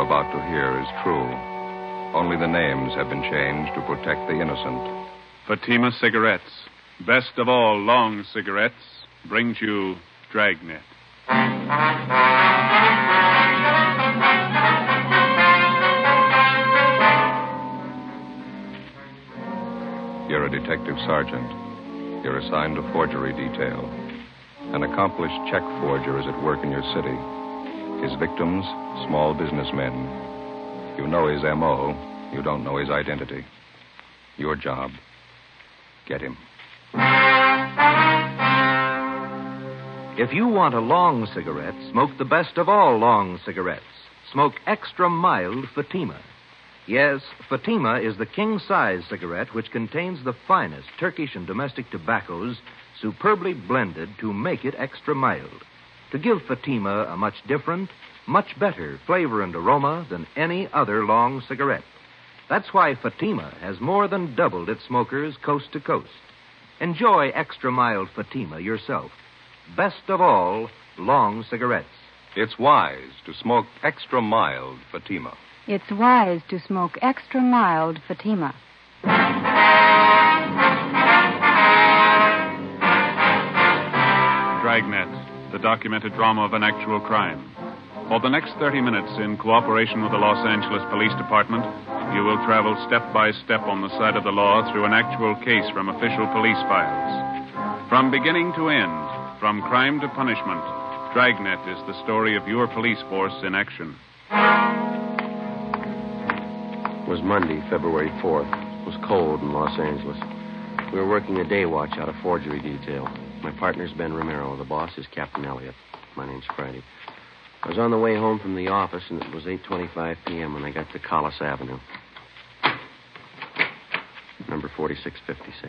about to hear is true. Only the names have been changed to protect the innocent. Fatima Cigarettes, best of all long cigarettes, brings you Dragnet. You're a detective sergeant. You're assigned to forgery detail. An accomplished check forger is at work in your city. His victims, small businessmen. You know his M.O. You don't know his identity. Your job, get him. If you want a long cigarette, smoke the best of all long cigarettes. Smoke extra mild Fatima. Yes, Fatima is the king-size cigarette which contains the finest Turkish and domestic tobaccos superbly blended to make it extra mild, to give Fatima a much different, much better flavor and aroma than any other long cigarette. That's why Fatima has more than doubled its smokers coast to coast. Enjoy extra mild Fatima yourself. Best of all, long cigarettes. It's wise to smoke extra mild Fatima. It's wise to smoke extra mild Fatima. Dragnet, the documented drama of an actual crime. For the next 30 minutes, in cooperation with the Los Angeles Police Department, you will travel step by step on the side of the law through an actual case from official police files. From beginning to end, from crime to punishment, Dragnet is the story of your police force in action. It was Monday, February 4th. It was cold in Los Angeles. We were working a day watch out of forgery detail. My partner's Ben Romero. The boss is Captain Elliott. My name's Friday. I was on the way home from the office, and it was 8:25 p.m. when I got to Collis Avenue. Number 4656.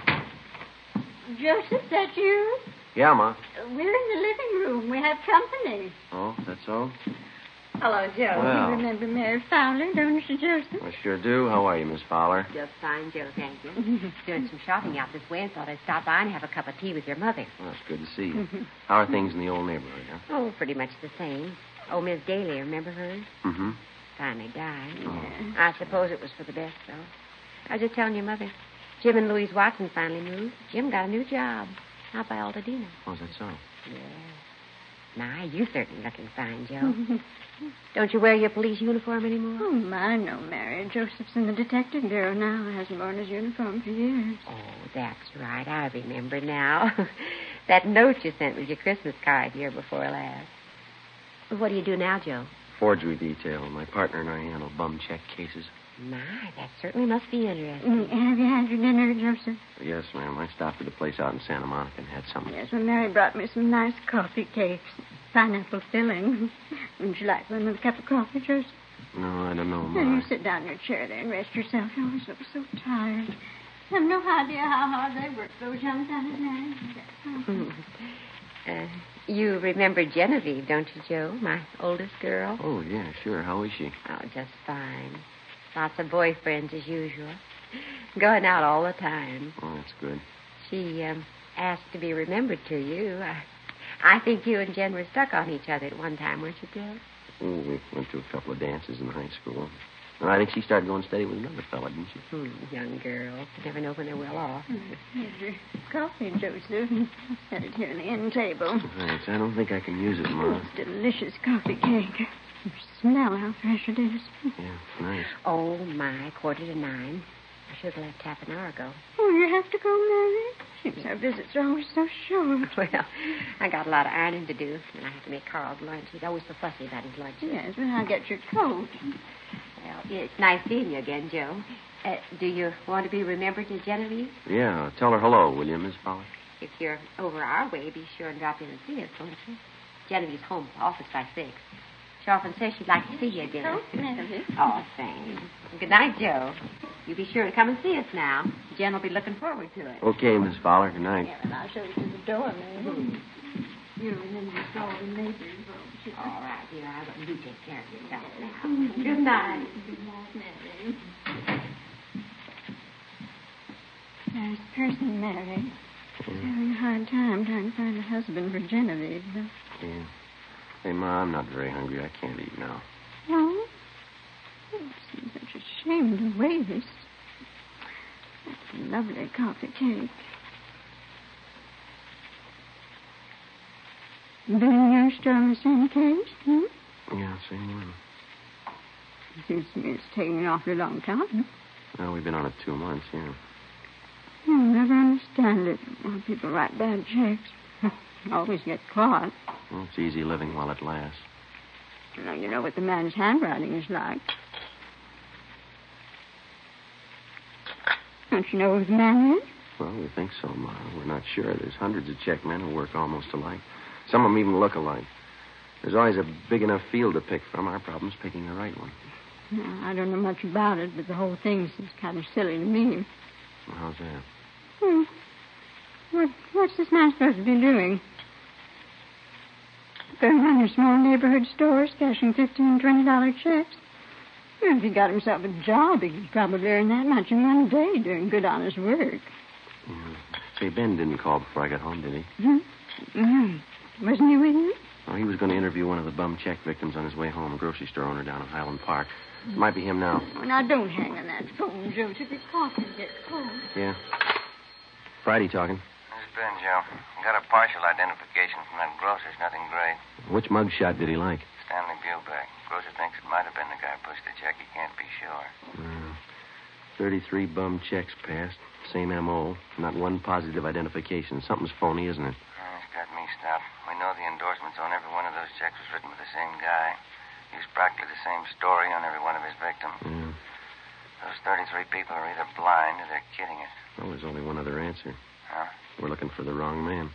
Joseph, that you? Yeah, Ma. We're in the living room. We have company. Oh, that's so? Hello, Joe. Well. You remember Mary Fowler, don't you, Joseph? I sure do. How are you, Miss Fowler? Just fine, Joe, thank you. Doing some shopping out this way and thought I'd stop by and have a cup of tea with your mother. Well, it's good to see you. How are things in the old neighborhood, huh? Oh, pretty much the same. Oh, Miss Daly, remember her? Mm-hmm. Finally died. Oh. I suppose it was for the best, though. I was just telling your mother. Jim and Louise Watson finally moved. Jim got a new job out by Altadena. Oh, is that so? Yeah. My, you certainly looking fine, Joe. Don't you wear your police uniform anymore? Oh, my, no, Mary. Joseph's in the detective bureau now. Hasn't worn his uniform for years. Oh, that's right. I remember now. That note you sent with your Christmas card year before last. What do you do now, Joe? Forgery detail. My partner and I handle bum check cases. My, that certainly must be interesting. Have you had your dinner, Joseph? Yes, ma'am. I stopped at a place out in Santa Monica and had something. Yes, well, Mary brought me some nice coffee cakes. Pineapple filling. Would you like one with a cup of coffee, Joseph? No, I don't know, Ma. Well, you sit down in your chair there and rest yourself. You always look so tired. I have no idea how hard they work, those young fellas, Mary. You remember Genevieve, don't you, Joe? My oldest girl. Oh, yeah, sure. How is she? Oh, just fine. Lots of boyfriends as usual. Going out all the time. Oh, that's good. She asked to be remembered to you. I think you and Jen were stuck on each other at one time, weren't you, Joe? Oh, we went to a couple of dances in high school. And I think she started going steady with another fella, didn't she? Young girls. You never know when they're well off. Here's your coffee, Joseph. Set it here on the end table. Thanks. I don't think I can use it, Ma. It's delicious coffee cake. You smell how fresh it is. Yeah, nice. Oh, my, 8:45. I should have left half an hour ago. Oh, you have to go, Mary? Seems our visits are always so short. Well, I got a lot of ironing to do, and I have to make Carl's lunch. He's always so fussy about his lunch. Yes, but I'll get your coat. Well, it's nice seeing you again, Joe. Do you want to be remembered as Genevieve? Yeah, tell her hello, will you, Miss Fowler? If you're over our way, be sure and drop in and see us, won't you? Genevieve's home at the office by 6. She often says she'd like to see you again. Oh, Genevieve. Oh, thanks. Good night, Joe. You be sure to come and see us now. Jen will be looking forward to it. Okay, Miss Fowler. Good night. Yeah, and I'll show you to the door, Mary. You remember the door the neighbors wrote you. All right, dear. I will. You take care of yourself now. Good night. Good night, Mary. There's a person, Mary. Having a hard time trying to find a husband for Genevieve, though. Yeah. Hey, Ma, I'm not very hungry. I can't eat now. No? It seems such a shame to waste this. That's a lovely coffee cake. Been in your store in the same case, Yeah, same one. Seems to me it's taking an awfully long time. Well, we've been on it 2 months, yeah. I'll never understand it. Why people write bad checks. Always get caught. Well, it's easy living while it lasts. Now, you know what the man's handwriting is like. Don't you know who the man is? Well, we think so, Ma. We're not sure. There's hundreds of check men who work almost alike. Some of them even look alike. There's always a big enough field to pick from. Our problem's picking the right one. I don't know much about it, but the whole thing seems kind of silly to me. Well, how's that? What's this man supposed to be doing? Going around your small neighborhood stores, cashing $15, $20 checks? Well, if he got himself a job, he could probably earn that much in one day doing good, honest work. Yeah. Say, Ben didn't call before I got home, did he? Wasn't he with you? Oh, he was going to interview one of the bum check victims on his way home, a grocery store owner down in Highland Park. It might be him now. Oh, now, don't hang on that phone, Joseph. Your coffee gets cold. Yeah. Friday talking. This is Ben, Joe. Got a partial identification from that grocer's. Nothing great. Which mug shot did he like? Stanley Bubeck. Grocer thinks it might have been the guy who pushed the check. He can't be sure. 33 bum checks passed. Same M.O. Not one positive identification. Something's phony, isn't it? It's got me stopped. We know the endorsements on every one of those checks was written with the same guy. Used practically the same story on every one of his victims. Yeah. Those 33 people are either blind or they're kidding us. Well, there's only one other answer. Huh? We're looking for the wrong man.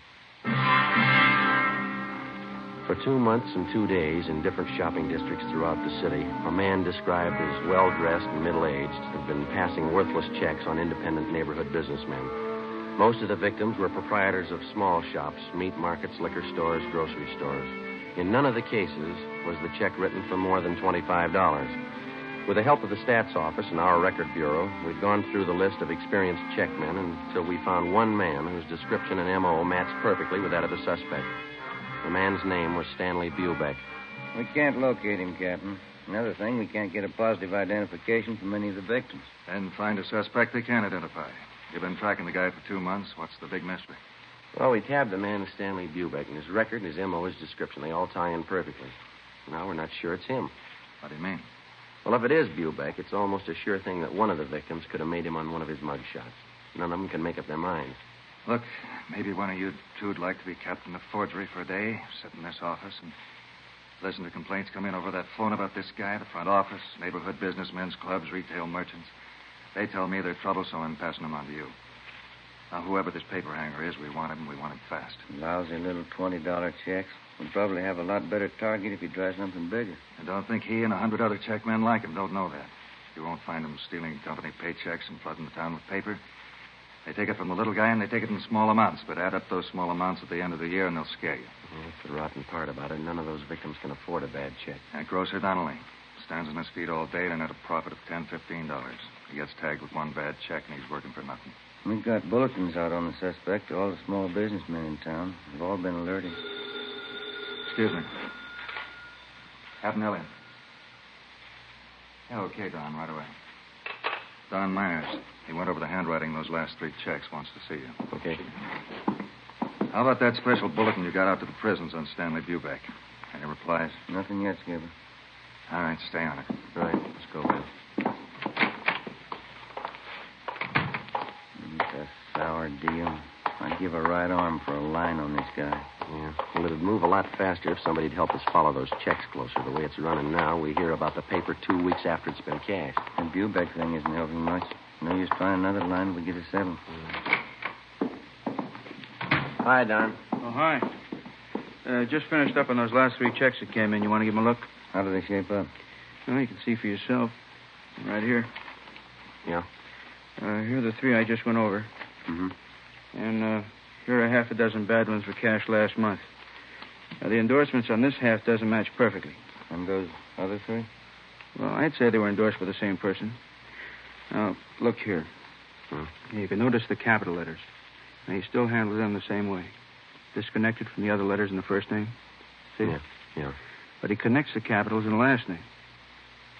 For 2 months and 2 days in different shopping districts throughout the city, a man described as well-dressed and middle-aged had been passing worthless checks on independent neighborhood businessmen. Most of the victims were proprietors of small shops, meat markets, liquor stores, grocery stores. In none of the cases was the check written for more than $25. With the help of the stats office and our record bureau, we'd gone through the list of experienced checkmen until we found one man whose description and M.O. matched perfectly with that of the suspect. The man's name was Stanley Bubeck. We can't locate him, Captain. Another thing, we can't get a positive identification from any of the victims. And find a suspect they can identify. You've been tracking the guy for 2 months. What's the big mystery? Well, we tabbed the man as Stanley Bubeck, and his record, his M.O., his description, they all tie in perfectly. Now we're not sure it's him. What do you mean? Well, if it is Bubeck, it's almost a sure thing that one of the victims could have made him on one of his mug shots. None of them can make up their minds. Look, maybe one of you two'd like to be captain of forgery for a day, sit in this office and listen to complaints come in over that phone about this guy, the front office, neighborhood businessmen's clubs, retail merchants. They tell me they're trouble, so I'm passing them on to you. Now, whoever this paper hanger is, we want him fast. Lousy little $20 checks. We'll probably have a lot better target if he tries something bigger. I don't think he and 100 other check men like him don't know that. You won't find them stealing company paychecks and flooding the town with paper. They take it from the little guy, and they take it in small amounts, but add up those small amounts at the end of the year, and they'll scare you. Well, that's the rotten part about it. None of those victims can afford a bad check. And Grocer Donnelly stands on his feet all day to net a profit of $10, $15. He gets tagged with one bad check, and he's working for nothing. We've got bulletins out on the suspect to all the small businessmen in town. They've all been alerted. Excuse me. Captain Elliott. Yeah, okay, Don, right away. Don Myers. He went over the handwriting of those last 3 checks. Wants to see you. Okay. How about that special bulletin you got out to the prisons on Stanley Bubeck? Any replies? Nothing yet, Skipper. All right, stay on it. Right, let's go, Bill. It's a sour deal. I'd give a right arm for a line on this guy. Yeah. Well, it'd move a lot faster if somebody'd help us follow those checks closer. The way it's running now, we hear about the paper 2 weeks after it's been cashed. The Bubeck thing isn't helping much. No use trying another line if we get a 7. Hi, Don. Oh, hi. Just finished up on those last 3 checks that came in. You want to give them a look? How do they shape up? Well, you can see for yourself. Right here. Yeah? Here are the 3 I just went over. Mm-hmm. And here are half a dozen bad ones for cash last month. The endorsements on this half doesn't match perfectly. And those other 3? Well, I'd say they were endorsed by the same person. Now, look here. Hmm. You can notice the capital letters. Now, he still handles them the same way. Disconnected from the other letters in the first name. See? Yeah. But he connects the capitals in the last name.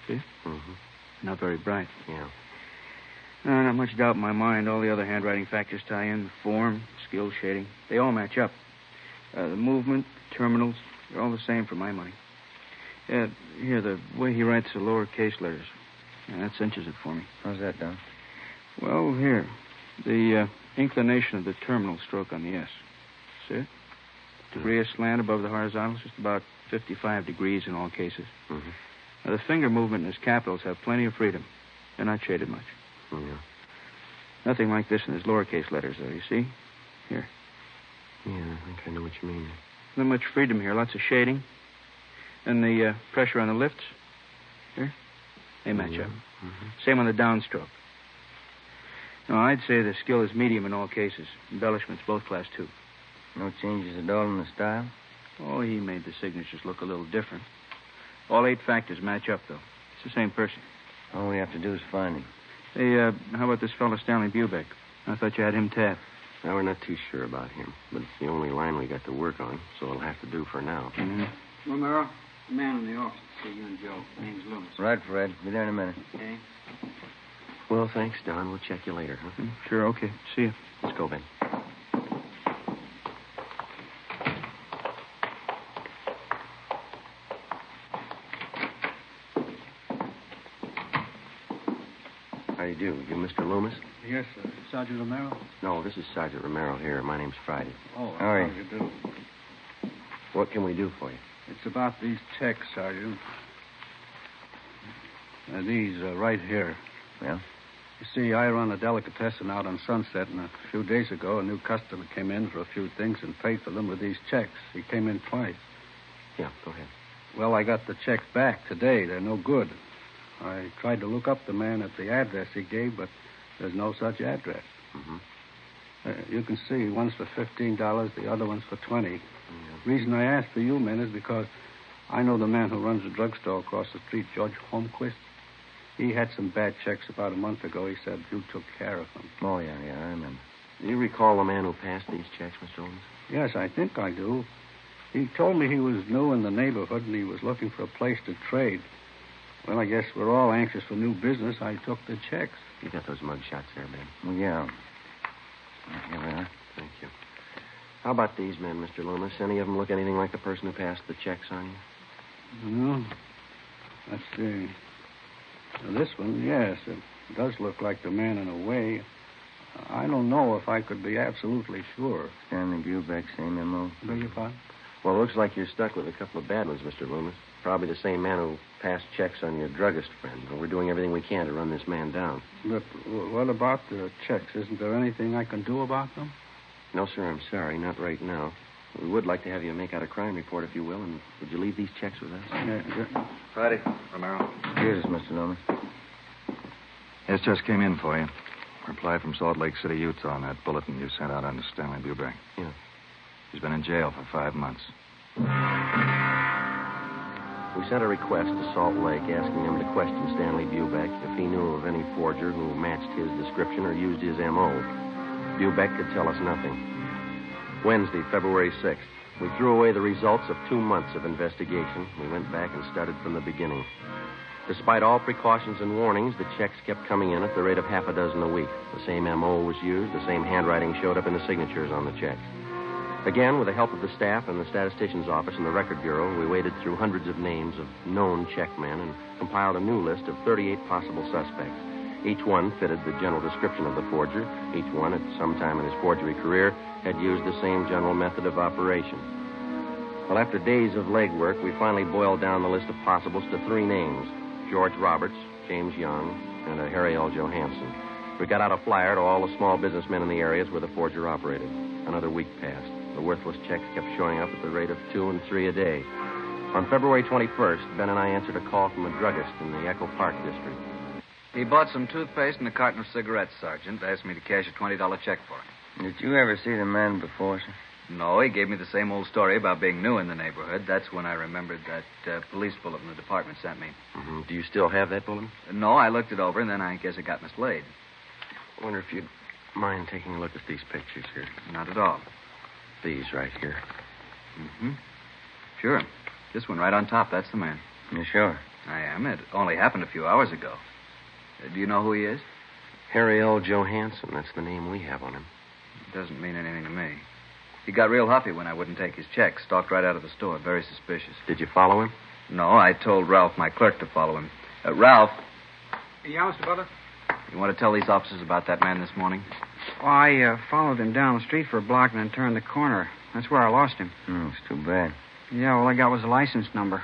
See? Mm-hmm. Not very bright. Yeah. Not much doubt in my mind. All the other handwriting factors tie in. The form, skill, shading. They all match up. The movement, terminals, they're all the same for my money. Here, the way he writes the lowercase letters. That cinches it for me. How's that done? Well, here. The inclination of the terminal stroke on the S. See it? Degree of slant above the horizontal is just about 55 degrees in all cases. Mm-hmm. Now, the finger movement in his capitals have plenty of freedom. They're not shaded much. Yeah. Nothing like this in his lowercase letters, though, you see? Here. Yeah, I think I know what you mean. Not much freedom here. Lots of shading. And the pressure on the lifts. Here. They match up. Mm-hmm. Same on the downstroke. No, I'd say the skill is medium in all cases. Embellishments, both class 2. No changes at all in the style? Oh, he made the signatures look a little different. All 8 factors match up, though. It's the same person. All we have to do is find him. Hey, how about this fellow Stanley Bubeck? I thought you had him tapped. Well, we're not too sure about him, but it's the only line we got to work on, so it'll have to do for now. Mm-hmm. Romero, the man in the office. See you and Joe. Name's Loomis. Right, Fred. Be there in a minute. Okay. Well, thanks, Don. We'll check you later, huh? Sure, okay. See you. Let's go, Ben. How do you do? You Mr. Loomis? Yes, sir. Sergeant Romero? No, this is Sergeant Romero here. My name's Friday. Oh, How are how do you do? What can we do for you? It's about these checks, Sergeant. These right here. Yeah? You see, I run a delicatessen out on Sunset, and a few days ago, a new customer came in for a few things and paid for them with these checks. He came in twice. Yeah, go ahead. Well, I got the checks back today. They're no good. I tried to look up the man at the address he gave, but there's no such address. Mm-hmm. You can see one's for $15, the other one's for $20. Yeah. Reason I asked for you men is because I know the man who runs the drugstore across the street, George Holmquist. He had some bad checks about a month ago. He said you took care of them. Oh, yeah, I remember. Do you recall the man who passed these checks, Mr. Loomis? Yes, I think I do. He told me he was new in the neighborhood and he was looking for a place to trade. Well, I guess we're all anxious for new business. I took the checks. You got those mug shots there, Ben? Well, yeah. Here we are. Thank you. How about these men, Mr. Loomis? Any of them look anything like the person who passed the checks on you? No. Let's see. Now, this one, yes, it does look like the man in a way. I don't know if I could be absolutely sure. Stanley Bubeck, same M.O. Beg your pardon? Well, it looks like you're stuck with a couple of bad ones, Mr. Loomis. Probably the same man who passed checks on your druggist friend. We're doing everything we can to run this man down. But what about the checks? Isn't there anything I can do about them? No, sir, I'm sorry. Not right now. We would like to have you make out a crime report, if you will, and would you leave these checks with us? Yeah. Friday, Romero. Here's Mr. Loomis. This just came in for you. Reply from Salt Lake City, Utah on that bulletin you sent out under Stanley Bubeck. Yeah. He's been in jail for 5 months. We sent a request to Salt Lake asking him to question Stanley Bubeck if he knew of any forger who matched his description or used his M.O. Bubeck could tell us nothing. Wednesday, February 6th. We threw away the results of 2 months of investigation. We went back and started from the beginning. Despite all precautions and warnings, the checks kept coming in at the rate of half a dozen a week. The same M.O. was used. The same handwriting showed up in the signatures on the checks. Again, with the help of the staff and the statistician's office and the record bureau, we waded through hundreds of names of known checkmen and compiled a new list of 38 possible suspects. Each one fitted the general description of the forger. Each one, at some time in his forgery career, had used the same general method of operation. Well, after days of legwork, we finally boiled down the list of possibles to 3 names: George Roberts, James Young, and a Harry L. Johansson. We got out a flyer to all the small businessmen in the areas where the forger operated. Another week passed. The worthless checks kept showing up at the rate of 2 and 3 a day. On February 21st, Ben and I answered a call from a druggist in the Echo Park district. He bought some toothpaste and a carton of cigarettes, Sergeant. Asked me to cash a $20 check for him. Did you ever see the man before, sir? No, he gave me the same old story about being new in the neighborhood. That's when I remembered that police bulletin the department sent me. Mm-hmm. Do you still have that bulletin? No, I looked it over, and then I guess it got mislaid. I wonder if you'd mind taking a look at these pictures here. Not at all. These right here. Mm-hmm. Sure. This one right on top, that's the man. You sure? I am. It only happened a few hours ago. Do you know who he is? Harry L. Johansson. That's the name we have on him. It doesn't mean anything to me. He got real huffy when I wouldn't take his check. Stalked right out of the store. Very suspicious. Did you follow him? No, I told Ralph, my clerk, to follow him. Ralph. Yeah, Mr. Butler? You want to tell these officers about that man this morning? Well, I followed him down the street for a block and then turned the corner. That's where I lost him. It's too bad. Yeah, all I got was a license number.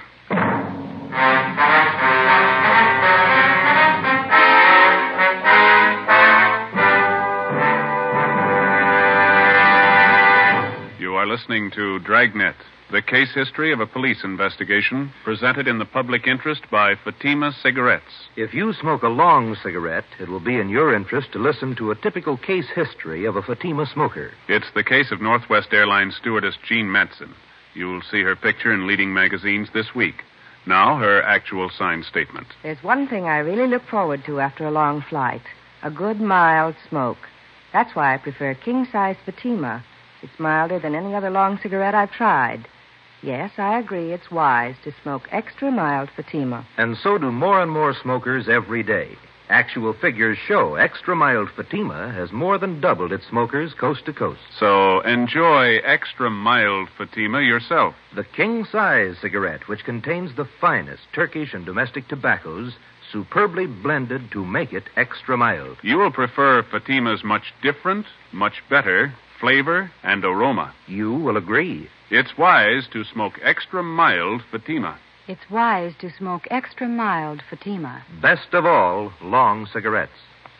You are listening to Dragnet, the case history of a police investigation presented in the public interest by Fatima Cigarettes. If you smoke a long cigarette, it will be in your interest to listen to a typical case history of a Fatima smoker. It's the case of Northwest Airlines stewardess Jean Matson. You'll see her picture in leading magazines this week. Now, her actual signed statement. There's one thing I really look forward to after a long flight. A good, mild smoke. That's why I prefer king-size Fatima. It's milder than any other long cigarette I've tried. Yes, I agree it's wise to smoke extra mild Fatima. And so do more and more smokers every day. Actual figures show extra mild Fatima has more than doubled its smokers coast to coast. So enjoy extra mild Fatima yourself. The king-size cigarette, which contains the finest Turkish and domestic tobaccos, superbly blended to make it extra mild. You will prefer Fatima's much different, much better flavor and aroma. You will agree. It's wise to smoke extra mild Fatima. It's wise to smoke extra mild Fatima. Best of all, long cigarettes.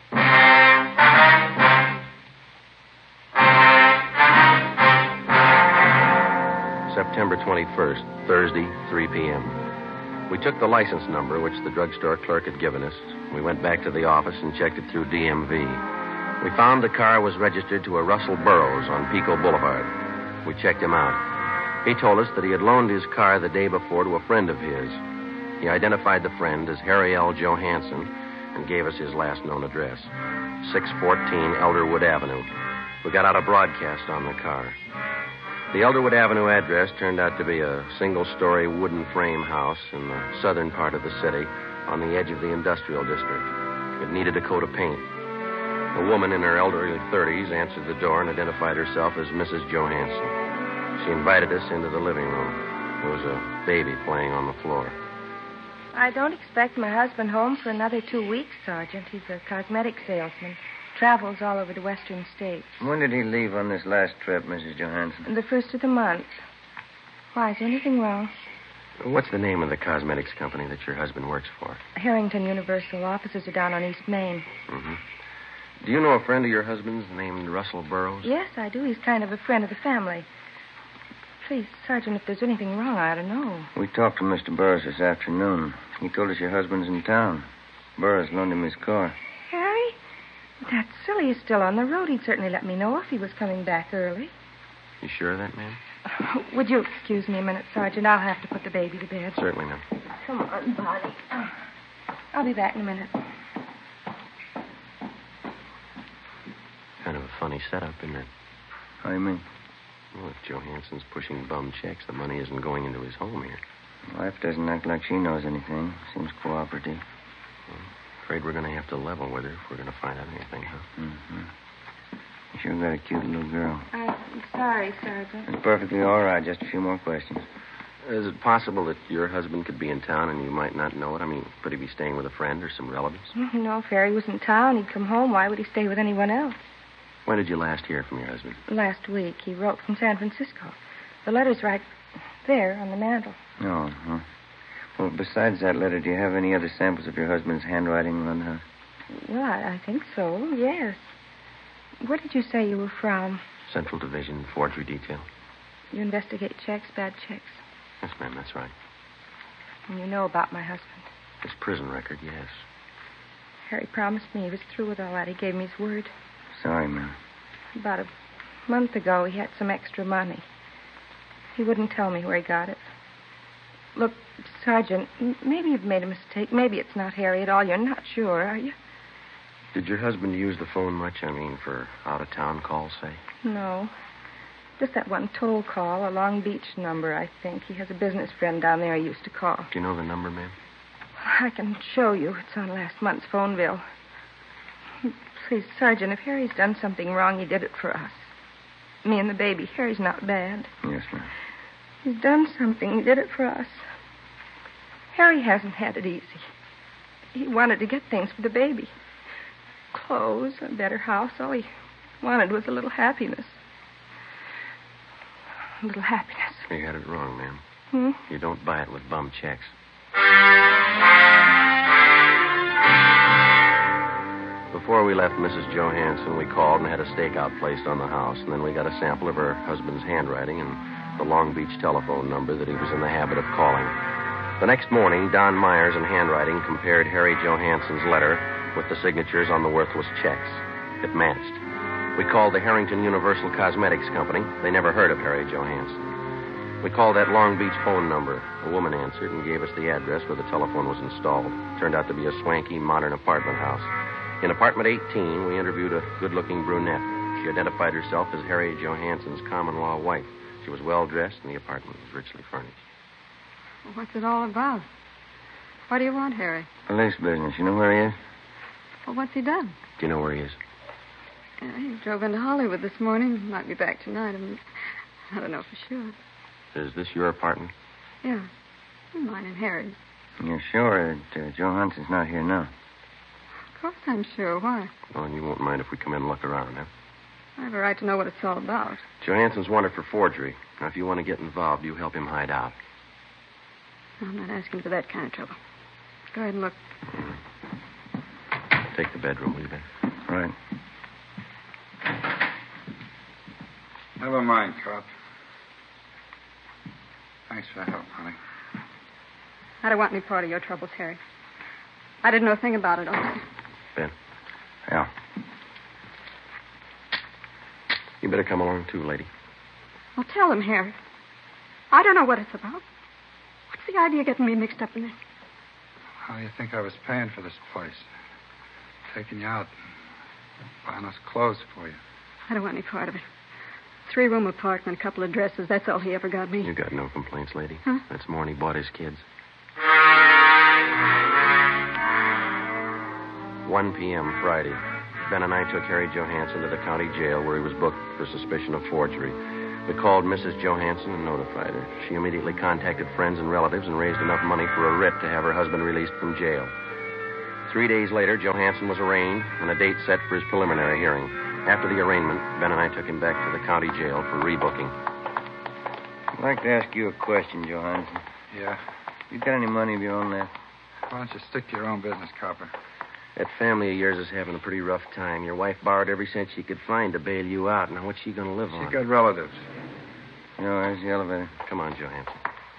September 21st, Thursday, 3 p.m. We took the license number, which the drugstore clerk had given us. We went back to the office and checked it through DMV. We found the car was registered to a Russell Burroughs on Pico Boulevard. We checked him out. He told us that he had loaned his car the day before to a friend of his. He identified the friend as Harry L. Johansson and gave us his last known address, 614 Elderwood Avenue. We got out a broadcast on the car. The Elderwood Avenue address turned out to be a single-story wooden frame house in the southern part of the city on the edge of the industrial district. It needed a coat of paint. A woman in her elderly 30s answered the door and identified herself as Mrs. Johansson. She invited us into the living room. There was a baby playing on the floor. I don't expect my husband home for another 2 weeks, Sergeant. He's a cosmetic salesman. Travels all over the western states. When did he leave on this last trip, Mrs. Johansson? The first of the month. Why, is anything wrong? What's the name of the cosmetics company that your husband works for? Harrington Universal. Offices are down on East Main. Mm-hmm. Do you know a friend of your husband's named Russell Burroughs? Yes, I do. He's kind of a friend of the family. Please, Sergeant, if there's anything wrong, I ought to know. We talked to Mr. Burroughs this afternoon. He told us your husband's in town. Burroughs loaned him his car. Harry? That's silly. He's still on the road. He'd certainly let me know if he was coming back early. You sure of that, ma'am? Would you excuse me a minute, Sergeant? I'll have to put the baby to bed. Certainly, ma'am. Come on, Bonnie. I'll be back in a minute. Kind of a funny setup, isn't it? How do you mean? Well, if Johansson's pushing bum checks, the money isn't going into his home here. Wife doesn't act like she knows anything. Seems cooperative. Well, afraid we're going to have to level with her if we're going to find out anything, huh? Mm-hmm. You sure got a cute little girl. I'm sorry, Sergeant. It's perfectly all right. Just a few more questions. Is it possible that your husband could be in town and you might not know it? I mean, could he be staying with a friend or some relatives? No, if Harry was in town, he'd come home. Why would he stay with anyone else? When did you last hear from your husband? Last week. He wrote from San Francisco. The letter's right there on the mantel. Oh, huh. Well, besides that letter, do you have any other samples of your husband's handwriting on her? Well, I think so, yes. Where did you say you were from? Central Division, Forgery Detail. You investigate checks, bad checks? Yes, ma'am, that's right. And you know about my husband? His prison record, yes. Harry promised me he was through with all that. He gave me his word. Sorry, ma'am. About a month ago, he had some extra money. He wouldn't tell me where he got it. Look, Sergeant, maybe you've made a mistake. Maybe it's not Harry at all. You're not sure, are you? Did your husband use the phone much? I mean, for out-of-town calls, say? No. Just that one toll call, a Long Beach number, I think. He has a business friend down there he used to call. Do you know the number, ma'am? I can show you. It's on last month's phone bill. Please, Sergeant, if Harry's done something wrong, he did it for us. Me and the baby. Harry's not bad. Yes, ma'am. He's done something. He did it for us. Harry hasn't had it easy. He wanted to get things for the baby. Clothes, a better house. All he wanted was a little happiness. A little happiness. You had it wrong, ma'am. You don't buy it with bum checks. Before we left Mrs. Johansson, we called and had a stakeout placed on the house, and then we got a sample of her husband's handwriting and the Long Beach telephone number that he was in the habit of calling. The next morning, Don Myers in handwriting compared Harry Johansson's letter with the signatures on the worthless checks. It matched. We called the Harrington Universal Cosmetics Company. They never heard of Harry Johansson. We called that Long Beach phone number. A woman answered and gave us the address where the telephone was installed. Turned out to be a swanky, modern apartment house. In apartment 18, we interviewed a good-looking brunette. She identified herself as Harry Johansson's common-law wife. She was well-dressed, and the apartment was richly furnished. What's it all about? Why do you want Harry? Police business. You know where he is? Well, what's he done? Do you know where he is? He drove into Hollywood this morning. Might be back tonight. I don't know for sure. Is this your apartment? Yeah. Mine and Harry's. You're sure that Johansson's not here now? Of course I'm sure. Why? Oh, and you won't mind if we come in and look around, huh? I have a right to know what it's all about. Johansson's wanted for forgery. Now, if you want to get involved, you help him hide out. I'm not asking for that kind of trouble. Go ahead and look. Take the bedroom, will you, Ben? Right. Never mind, Cop. Thanks for the help, honey. I don't want any part of your troubles, Harry. I didn't know a thing about it, honestly. Ben. Yeah. You better come along, too, lady. Well, tell him, Harry. I don't know what it's about. What's the idea of getting me mixed up in this? How do you think I was paying for this place? Taking you out. Buying us clothes for you. I don't want any part of it. 3-room apartment, a couple of dresses. That's all he ever got me. You got no complaints, lady. Huh? That's more than he bought his kids. 1 p.m. Friday. Ben and I took Harry Johansson to the county jail where he was booked for suspicion of forgery. We called Mrs. Johansson and notified her. She immediately contacted friends and relatives and raised enough money for a writ to have her husband released from jail. 3 days later, Johansson was arraigned and a date set for his preliminary hearing. After the arraignment, Ben and I took him back to the county jail for rebooking. I'd like to ask you a question, Johansson. Yeah? You got any money of your own left? Why don't you stick to your own business, Copper? That family of yours is having a pretty rough time. Your wife borrowed every cent she could find to bail you out. Now, what's she going to live on? She's got relatives. You know, there's the elevator. Come on, Johansson.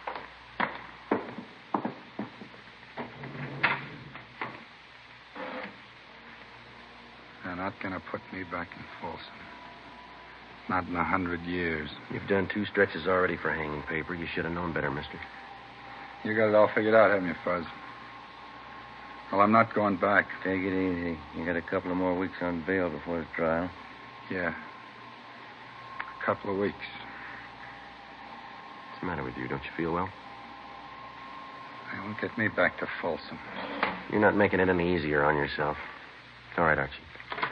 They're not going to put me back in Folsom. Not in 100 years. You've done 2 stretches already for hanging paper. You should have known better, mister. You got it all figured out, haven't you, Fuzz? Well, I'm not going back. Take it easy. You got a couple of more weeks on bail before the trial. Yeah. A couple of weeks. What's the matter with you? Don't you feel well? They won't get me back to Folsom. You're not making it any easier on yourself. All right, Archie.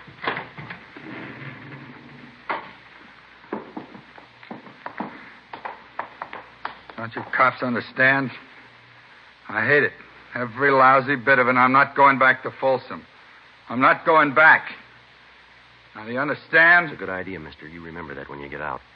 Don't you cops understand? I hate it. Every lousy bit of it. I'm not going back to Folsom. I'm not going back. Now, do you understand? It's a good idea, mister. You remember that when you get out.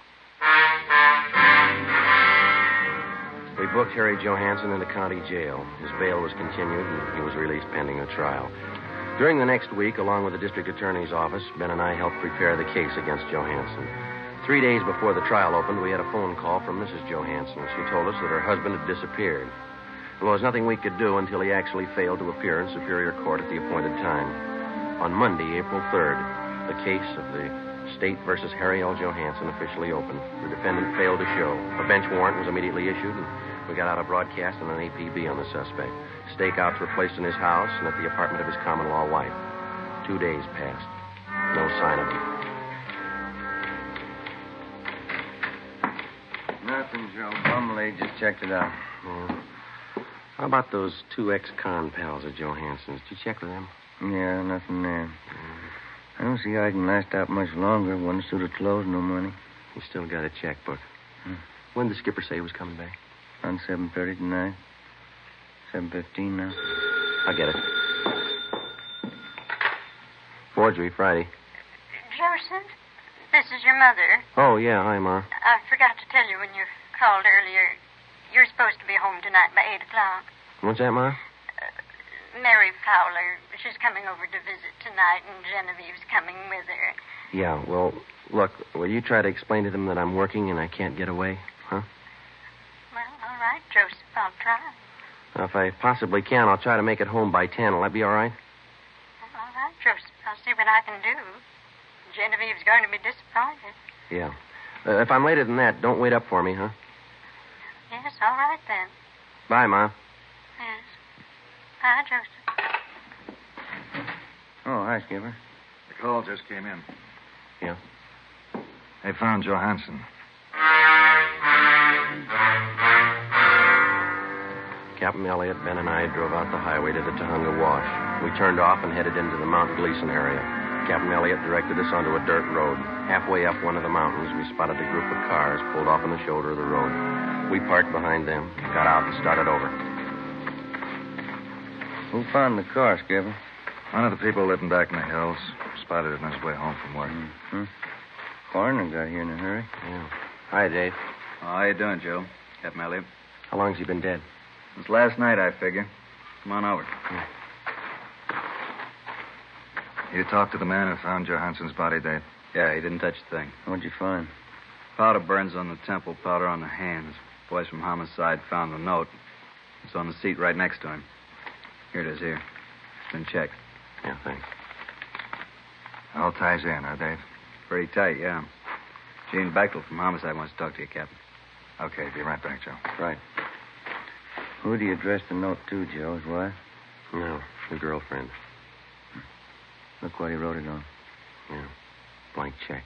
We booked Harry Johansson in the county jail. His bail was continued, and he was released pending a trial. During the next week, along with the district attorney's office, Ben and I helped prepare the case against Johansson. 3 days before the trial opened, we had a phone call from Mrs. Johansson. She told us that her husband had disappeared. Well, there was nothing we could do until he actually failed to appear in Superior Court at the appointed time. On Monday, April 3rd, the case of the State versus Harry L. Johansson officially opened. The defendant failed to show. A bench warrant was immediately issued, and we got out a broadcast and an APB on the suspect. Stakeouts were placed in his house and at the apartment of his common-law wife. 2 days passed. No sign of him. Nothing, Joe. Bumley just checked it out. Yeah. How about those two ex-con pals of Johansson's? Did you check with them? Yeah, nothing there. I don't see how I can last out much longer. One suit of clothes, no money. You still got a checkbook. When did the skipper say he was coming back? On 7:30 tonight. 7:15 now. I'll get it. Forgery, Friday. Joseph, this is your mother. Oh, yeah. Hi, Ma. I forgot to tell you when you called earlier. You're supposed to be home tonight by 8 o'clock. What's that, Ma? Mary Fowler, she's coming over to visit tonight, and Genevieve's coming with her. Yeah, well, look, will you try to explain to them that I'm working and I can't get away, huh? Well, all right, Joseph, I'll try. Well, if I possibly can, I'll try to make it home by 10. Will that be all right? Well, all right, Joseph, I'll see what I can do. Genevieve's going to be disappointed. Yeah. If I'm later than that, don't wait up for me, huh? Yes, all right then. Bye, Ma. Yes. Bye, Joseph. Oh, hi, Skipper. The call just came in. Yeah? They found Johansson. Captain Elliott, Ben, and I drove out the highway to the Tujunga Wash. We turned off and headed into the Mount Gleason area. Captain Elliott directed us onto a dirt road. Halfway up one of the mountains, we spotted a group of cars pulled off on the shoulder of the road. We parked behind them, got out, and started over. Who found the car, Skipper? One of the people living back in the hills. Spotted it on his way home from work. Mm-hmm. Coroner got here in a hurry. Yeah. Hi, Dave. How you doing, Joe? Captain Elliott. How long's he been dead? Since last night, I figure. Come on over. Yeah. You talked to the man who found Johansson's body, Dave? Yeah, he didn't touch a thing. What'd you find? Powder burns on the temple, powder on the hands. Boys from homicide found the note. It's on the seat right next to him. Here it is, here. It's been checked. Yeah, thanks. All ties in, huh, Dave? Pretty tight, yeah. Gene Bechtel from homicide wants to talk to you, Captain. Okay, be right back, Joe. Right. Who do you address the note to, Joe? His wife? No, the girlfriend. Look what he wrote it on. Yeah, blank check.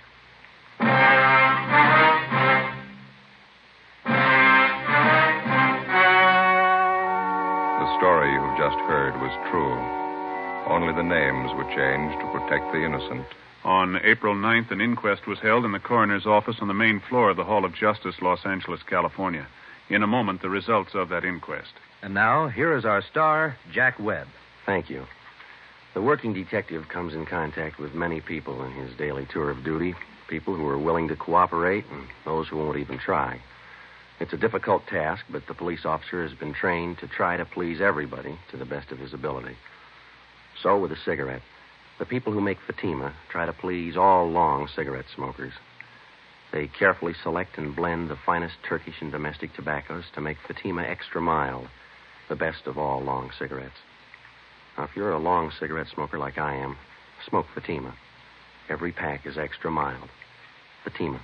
The story you've just heard was true. Only the names were changed to protect the innocent. On April 9th, an inquest was held in the coroner's office on the main floor of the Hall of Justice, Los Angeles, California. In a moment, the results of that inquest. And now, here is our star, Jack Webb. Thank you. The working detective comes in contact with many people in his daily tour of duty. People who are willing to cooperate and those who won't even try. It's a difficult task, but the police officer has been trained to try to please everybody to the best of his ability. So with a cigarette, the people who make Fatima try to please all long cigarette smokers. They carefully select and blend the finest Turkish and domestic tobaccos to make Fatima extra mild, the best of all long cigarettes. Now, if you're a long cigarette smoker like I am, smoke Fatima. Every pack is extra mild. Fatima.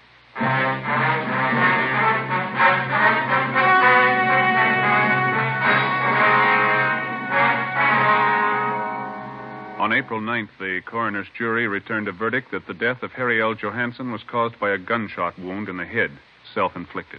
On April 9th, the coroner's jury returned a verdict that the death of Harry L. Johansson was caused by a gunshot wound in the head, self-inflicted.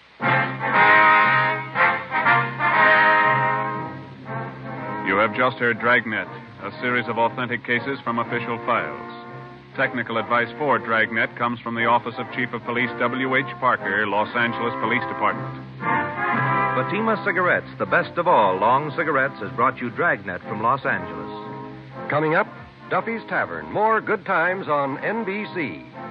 You have just heard Dragnet, a series of authentic cases from official files. Technical advice for Dragnet comes from the Office of Chief of Police W.H. Parker, Los Angeles Police Department. Fatima Cigarettes, the best of all long cigarettes, has brought you Dragnet from Los Angeles. Coming up, Duffy's Tavern. More good times on NBC.